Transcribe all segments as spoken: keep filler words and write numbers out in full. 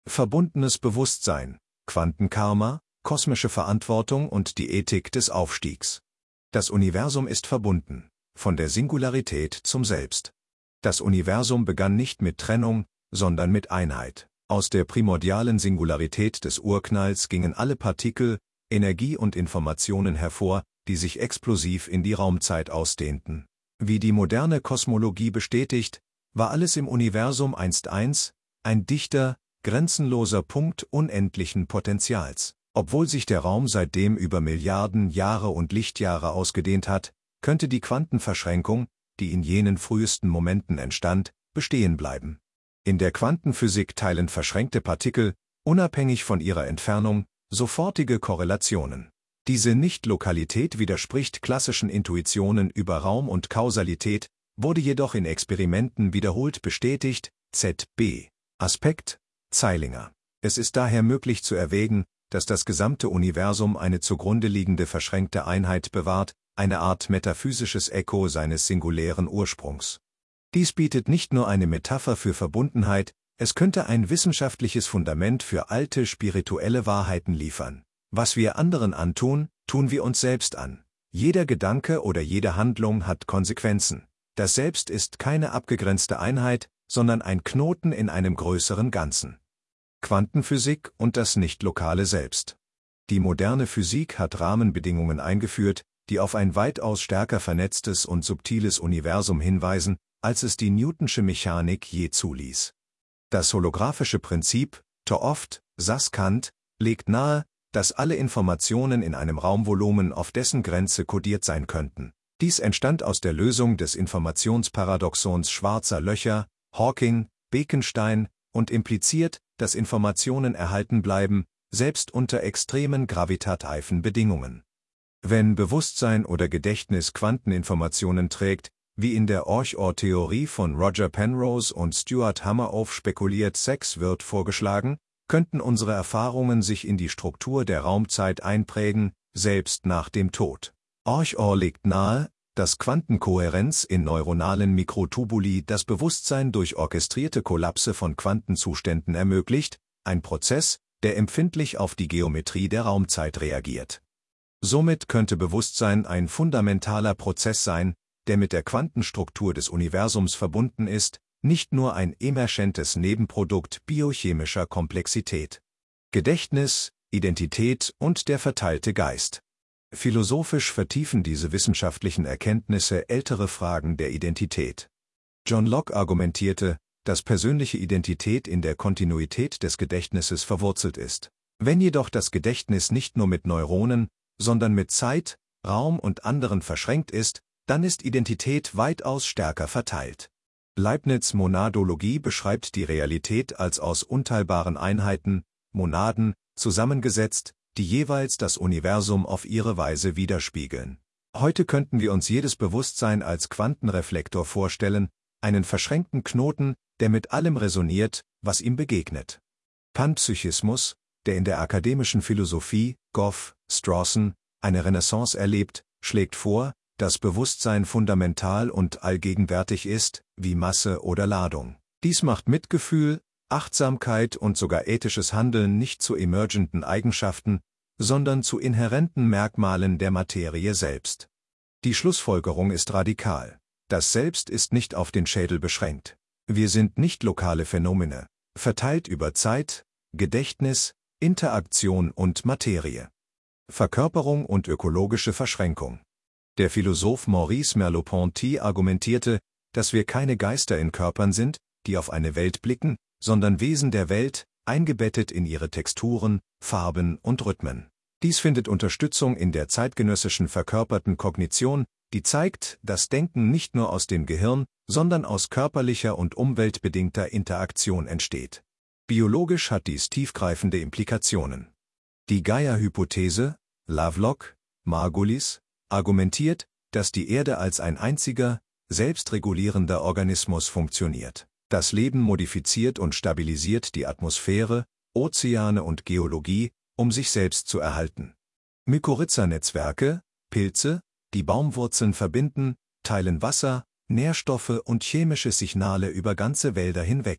Verbundenes Bewusstsein, Quantenkarma, kosmische Verantwortung und die Ethik des Aufstiegs. Das Universum ist verbunden, von der Singularität zum Selbst. Das Universum begann nicht mit Trennung, sondern mit Einheit. Aus der primordialen Singularität des Urknalls gingen alle Partikel, Energie und Informationen hervor, die sich explosiv in die Raumzeit ausdehnten. Wie die moderne Kosmologie bestätigt, war alles im Universum einst eins, ein dichter, grenzenloser Punkt unendlichen Potentials. Obwohl sich der Raum seitdem über Milliarden Jahre und Lichtjahre ausgedehnt hat, könnte die Quantenverschränkung, die in jenen frühesten Momenten entstand, bestehen bleiben. In der Quantenphysik teilen verschränkte Partikel, unabhängig von ihrer Entfernung, sofortige Korrelationen. Diese Nicht-Lokalität widerspricht klassischen Intuitionen über Raum und Kausalität, wurde jedoch in Experimenten wiederholt bestätigt. Z B Aspekt Zeilinger. Es ist daher möglich zu erwägen, dass das gesamte Universum eine zugrunde liegende verschränkte Einheit bewahrt, eine Art metaphysisches Echo seines singulären Ursprungs. Dies bietet nicht nur eine Metapher für Verbundenheit, es könnte ein wissenschaftliches Fundament für alte spirituelle Wahrheiten liefern. Was wir anderen antun, tun wir uns selbst an. Jeder Gedanke oder jede Handlung hat Konsequenzen. Das Selbst ist keine abgegrenzte Einheit, sondern ein Knoten in einem größeren Ganzen. Quantenphysik und das nicht-lokale Selbst. Die moderne Physik hat Rahmenbedingungen eingeführt, die auf ein weitaus stärker vernetztes und subtiles Universum hinweisen, als es die Newtonsche Mechanik je zuließ. Das holographische Prinzip, T'Oft, saß Kant, legt nahe, dass alle Informationen in einem Raumvolumen auf dessen Grenze kodiert sein könnten. Dies entstand aus der Lösung des Informationsparadoxons schwarzer Löcher, Hawking, Bekenstein, und impliziert, dass Informationen erhalten bleiben, selbst unter extremen gravitativen Bedingungen. Wenn Bewusstsein oder Gedächtnis Quanteninformationen trägt, wie in der Orch-Or-Theorie von Roger Penrose und Stuart Hameroff spekuliert, sechs wird vorgeschlagen, könnten unsere Erfahrungen sich in die Struktur der Raumzeit einprägen, selbst nach dem Tod. Orch-Or legt nahe, dass Quantenkohärenz in neuronalen Mikrotubuli das Bewusstsein durch orchestrierte Kollapse von Quantenzuständen ermöglicht, ein Prozess, der empfindlich auf die Geometrie der Raumzeit reagiert. Somit könnte Bewusstsein ein fundamentaler Prozess sein, der mit der Quantenstruktur des Universums verbunden ist, nicht nur ein emergentes Nebenprodukt biochemischer Komplexität. Gedächtnis, Identität und der verteilte Geist. Philosophisch vertiefen diese wissenschaftlichen Erkenntnisse ältere Fragen der Identität. John Locke argumentierte, dass persönliche Identität in der Kontinuität des Gedächtnisses verwurzelt ist. Wenn jedoch das Gedächtnis nicht nur mit Neuronen, sondern mit Zeit, Raum und anderen verschränkt ist, dann ist Identität weitaus stärker verteilt. Leibniz' Monadologie beschreibt die Realität als aus unteilbaren Einheiten, Monaden, zusammengesetzt, die jeweils das Universum auf ihre Weise widerspiegeln. Heute könnten wir uns jedes Bewusstsein als Quantenreflektor vorstellen, einen verschränkten Knoten, der mit allem resoniert, was ihm begegnet. Panpsychismus, der in der akademischen Philosophie, Goff, Strawson, eine Renaissance erlebt, schlägt vor, dass Bewusstsein fundamental und allgegenwärtig ist, wie Masse oder Ladung. Dies macht Mitgefühl, Achtsamkeit und sogar ethisches Handeln nicht zu emergenten Eigenschaften, sondern zu inhärenten Merkmalen der Materie selbst. Die Schlussfolgerung ist radikal. Das Selbst ist nicht auf den Schädel beschränkt. Wir sind nicht lokale Phänomene, verteilt über Zeit, Gedächtnis, Interaktion und Materie. Verkörperung und ökologische Verschränkung. Der Philosoph Maurice Merleau-Ponty argumentierte, dass wir keine Geister in Körpern sind, die auf eine Welt blicken, sondern Wesen der Welt, eingebettet in ihre Texturen, Farben und Rhythmen. Dies findet Unterstützung in der zeitgenössischen verkörperten Kognition, die zeigt, dass Denken nicht nur aus dem Gehirn, sondern aus körperlicher und umweltbedingter Interaktion entsteht. Biologisch hat dies tiefgreifende Implikationen. Die Gaia-Hypothese, Lovelock, Margulis, argumentiert, dass die Erde als ein einziger, selbstregulierender Organismus funktioniert. Das Leben modifiziert und stabilisiert die Atmosphäre, Ozeane und Geologie, um sich selbst zu erhalten. Mykorrhiza-Netzwerke, Pilze, die Baumwurzeln verbinden, teilen Wasser, Nährstoffe und chemische Signale über ganze Wälder hinweg.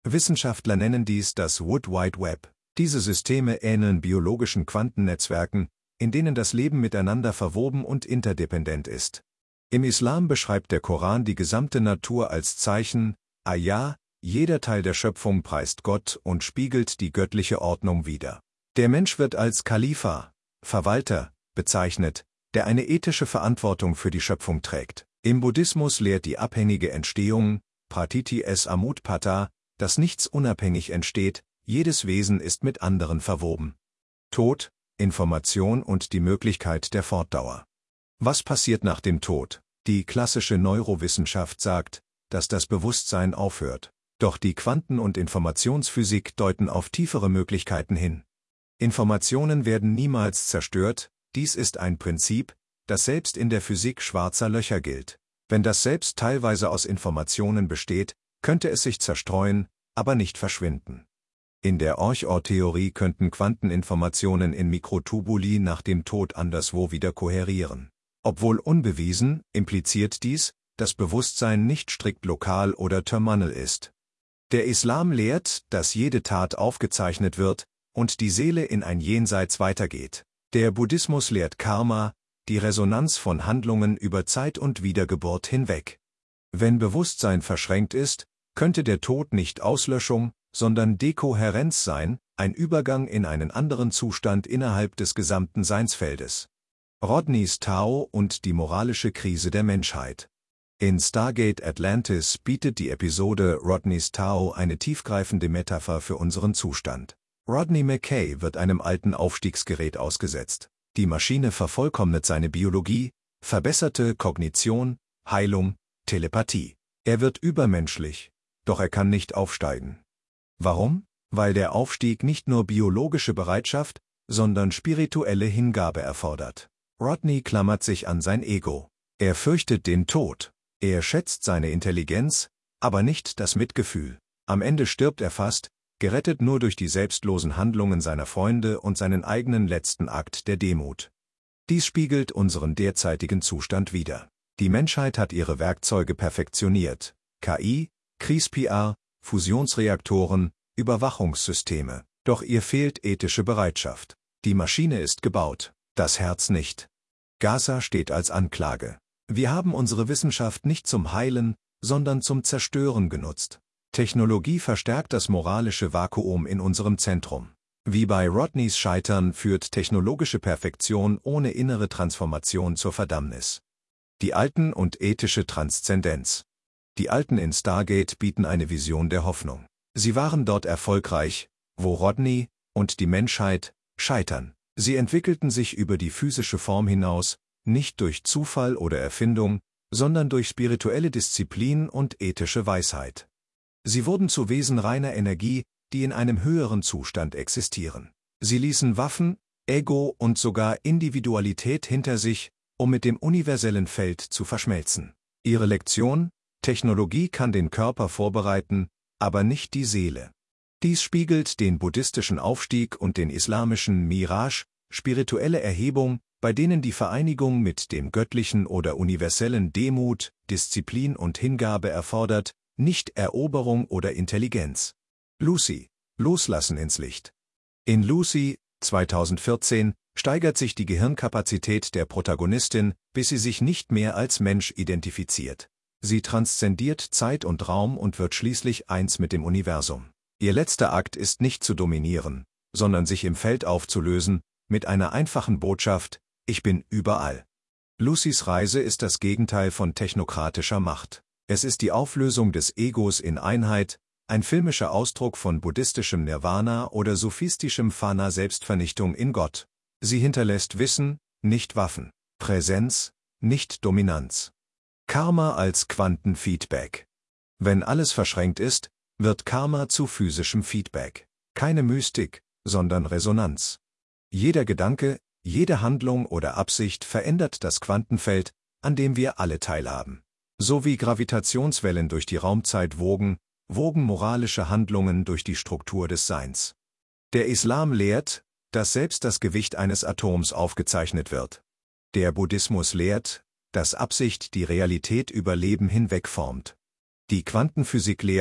Wissenschaftler nennen dies das World Wide Web. Diese Systeme ähneln biologischen Quantennetzwerken, in denen das Leben miteinander verwoben und interdependent ist. Im Islam beschreibt der Koran die gesamte Natur als Zeichen, Ayah, jeder Teil der Schöpfung preist Gott und spiegelt die göttliche Ordnung wider. Der Mensch wird als Khalifa, Verwalter, bezeichnet, der eine ethische Verantwortung für die Schöpfung trägt. Im Buddhismus lehrt die abhängige Entstehung, Pratiti es Amutpata, dass nichts unabhängig entsteht, jedes Wesen ist mit anderen verwoben. Tod, Information und die Möglichkeit der Fortdauer. Was passiert nach dem Tod? Die klassische Neurowissenschaft sagt, dass das Bewusstsein aufhört. Doch die Quanten- und Informationsphysik deuten auf tiefere Möglichkeiten hin. Informationen werden niemals zerstört, dies ist ein Prinzip, das selbst in der Physik schwarzer Löcher gilt. Wenn das Selbst teilweise aus Informationen besteht, könnte es sich zerstreuen, aber nicht verschwinden. In der Orch-Or-Theorie könnten Quanteninformationen in Mikrotubuli nach dem Tod anderswo wieder kohärieren. Obwohl unbewiesen, impliziert dies, dass Bewusstsein nicht strikt lokal oder terminal ist. Der Islam lehrt, dass jede Tat aufgezeichnet wird und die Seele in ein Jenseits weitergeht. Der Buddhismus lehrt Karma, die Resonanz von Handlungen über Zeit und Wiedergeburt hinweg. Wenn Bewusstsein verschränkt ist, könnte der Tod nicht Auslöschung, sondern Dekohärenz sein, ein Übergang in einen anderen Zustand innerhalb des gesamten Seinsfeldes. Rodney's Tao und die moralische Krise der Menschheit. In Stargate Atlantis bietet die Episode Rodney's Tao eine tiefgreifende Metapher für unseren Zustand. Rodney McKay wird einem alten Aufstiegsgerät ausgesetzt. Die Maschine vervollkommnet seine Biologie, verbesserte Kognition, Heilung, Telepathie. Er wird übermenschlich, doch er kann nicht aufsteigen. Warum? Weil der Aufstieg nicht nur biologische Bereitschaft, sondern spirituelle Hingabe erfordert. Rodney klammert sich an sein Ego. Er fürchtet den Tod. Er schätzt seine Intelligenz, aber nicht das Mitgefühl. Am Ende stirbt er fast, gerettet nur durch die selbstlosen Handlungen seiner Freunde und seinen eigenen letzten Akt der Demut. Dies spiegelt unseren derzeitigen Zustand wider. Die Menschheit hat ihre Werkzeuge perfektioniert. K I, C R I S P R, Fusionsreaktoren, Überwachungssysteme. Doch ihr fehlt ethische Bereitschaft. Die Maschine ist gebaut, das Herz nicht. Gaza steht als Anklage. Wir haben unsere Wissenschaft nicht zum Heilen, sondern zum Zerstören genutzt. Technologie verstärkt das moralische Vakuum in unserem Zentrum. Wie bei Rodneys Scheitern führt technologische Perfektion ohne innere Transformation zur Verdammnis. Die Alten und ethische Transzendenz. Die Alten in Stargate bieten eine Vision der Hoffnung. Sie waren dort erfolgreich, wo Rodney und die Menschheit scheitern. Sie entwickelten sich über die physische Form hinaus, nicht durch Zufall oder Erfindung, sondern durch spirituelle Disziplin und ethische Weisheit. Sie wurden zu Wesen reiner Energie, die in einem höheren Zustand existieren. Sie ließen Waffen, Ego und sogar Individualität hinter sich, um mit dem universellen Feld zu verschmelzen. Ihre Lektion: Technologie kann den Körper vorbereiten, aber nicht die Seele. Dies spiegelt den buddhistischen Aufstieg und den islamischen Miraj, spirituelle Erhebung, bei denen die Vereinigung mit dem Göttlichen oder Universellen Demut, Disziplin und Hingabe erfordert, nicht Eroberung oder Intelligenz. Lucy, Loslassen ins Licht. In Lucy, zweitausendvierzehn, steigert sich die Gehirnkapazität der Protagonistin, bis sie sich nicht mehr als Mensch identifiziert. Sie transzendiert Zeit und Raum und wird schließlich eins mit dem Universum. Ihr letzter Akt ist nicht zu dominieren, sondern sich im Feld aufzulösen, mit einer einfachen Botschaft: Ich bin überall. Lucys Reise ist das Gegenteil von technokratischer Macht. Es ist die Auflösung des Egos in Einheit, ein filmischer Ausdruck von buddhistischem Nirvana oder sophistischem Fana Selbstvernichtung in Gott. Sie hinterlässt Wissen, nicht Waffen, Präsenz, nicht Dominanz. Karma als Quantenfeedback. Wenn alles verschränkt ist, wird Karma zu physischem Feedback. Keine Mystik, sondern Resonanz. Jeder Gedanke, jede Handlung oder Absicht verändert das Quantenfeld, an dem wir alle teilhaben. So wie Gravitationswellen durch die Raumzeit wogen, wogen moralische Handlungen durch die Struktur des Seins. Der Islam lehrt, dass selbst das Gewicht eines Atoms aufgezeichnet wird. Der Buddhismus lehrt, dass Absicht die Realität über Leben hinweg formt. Die Quantenphysik lehrt,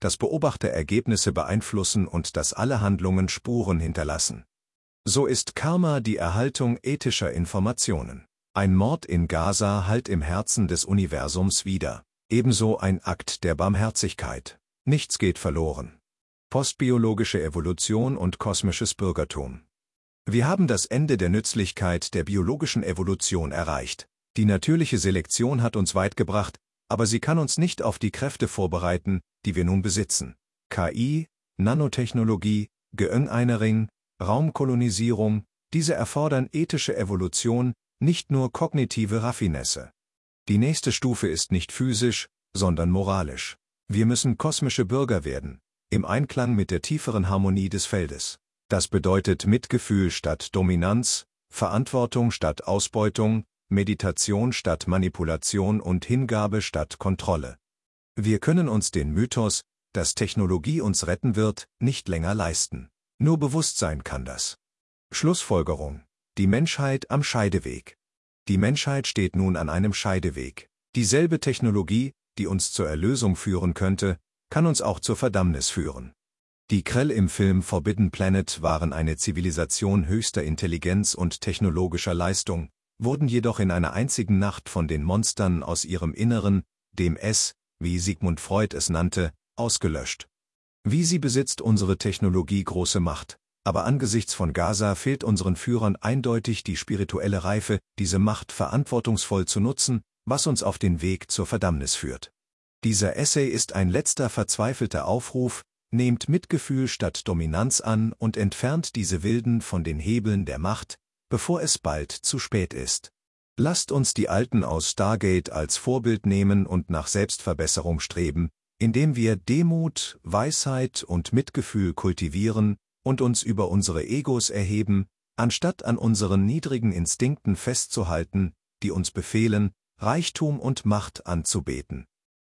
dass Beobachter Ergebnisse beeinflussen und dass alle Handlungen Spuren hinterlassen. So ist Karma die Erhaltung ethischer Informationen. Ein Mord in Gaza hallt im Herzen des Universums wider. Ebenso ein Akt der Barmherzigkeit. Nichts geht verloren. Postbiologische Evolution und kosmisches Bürgertum. Wir haben das Ende der Nützlichkeit der biologischen Evolution erreicht. Die natürliche Selektion hat uns weit gebracht, aber sie kann uns nicht auf die Kräfte vorbereiten, die wir nun besitzen. K I, Nanotechnologie, Geöneinering, Raumkolonisierung, diese erfordern ethische Evolution, nicht nur kognitive Raffinesse. Die nächste Stufe ist nicht physisch, sondern moralisch. Wir müssen kosmische Bürger werden, im Einklang mit der tieferen Harmonie des Feldes. Das bedeutet Mitgefühl statt Dominanz, Verantwortung statt Ausbeutung, Meditation statt Manipulation und Hingabe statt Kontrolle. Wir können uns den Mythos, dass Technologie uns retten wird, nicht länger leisten. Nur Bewusstsein kann das. Schlussfolgerung: Die Menschheit am Scheideweg. Die Menschheit steht nun an einem Scheideweg. Dieselbe Technologie, die uns zur Erlösung führen könnte, kann uns auch zur Verdammnis führen. Die Krell im Film Forbidden Planet waren eine Zivilisation höchster Intelligenz und technologischer Leistung, wurden jedoch in einer einzigen Nacht von den Monstern aus ihrem Inneren, dem Es, wie Sigmund Freud es nannte, ausgelöscht. Wie sie besitzt unsere Technologie große Macht, aber angesichts von Gaza fehlt unseren Führern eindeutig die spirituelle Reife, diese Macht verantwortungsvoll zu nutzen, was uns auf den Weg zur Verdammnis führt. Dieser Essay ist ein letzter verzweifelter Aufruf: Nehmt Mitgefühl statt Dominanz an und entfernt diese Wilden von den Hebeln der Macht, bevor es bald zu spät ist. Lasst uns die Alten aus Stargate als Vorbild nehmen und nach Selbstverbesserung streben, indem wir Demut, Weisheit und Mitgefühl kultivieren und uns über unsere Egos erheben, anstatt an unseren niedrigen Instinkten festzuhalten, die uns befehlen, Reichtum und Macht anzubeten.